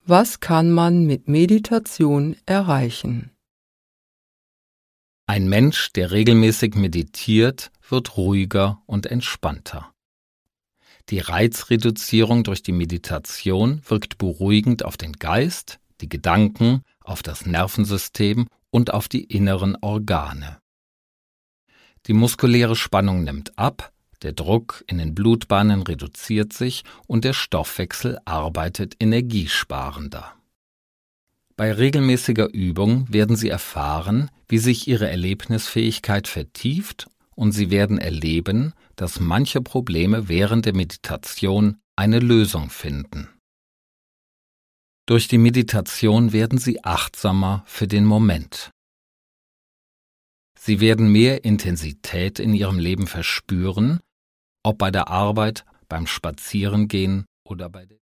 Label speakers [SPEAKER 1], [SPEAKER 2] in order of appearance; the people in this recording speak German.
[SPEAKER 1] Was kann man mit Meditation erreichen?
[SPEAKER 2] Ein Mensch, der regelmäßig meditiert, wird ruhiger und entspannter. Die Reizreduzierung durch die Meditation wirkt beruhigend auf den Geist, die Gedanken, auf das Nervensystem und auf die inneren Organe. Die muskuläre Spannung nimmt ab, der Druck in den Blutbahnen reduziert sich und der Stoffwechsel arbeitet energiesparender. Bei regelmäßiger Übung werden Sie erfahren, wie sich Ihre Erlebnisfähigkeit vertieft, und Sie werden erleben, dass manche Probleme während der Meditation eine Lösung finden. Durch die Meditation werden Sie achtsamer für den Moment. Sie werden mehr Intensität in Ihrem Leben verspüren, ob bei der Arbeit, beim Spazierengehen oder bei der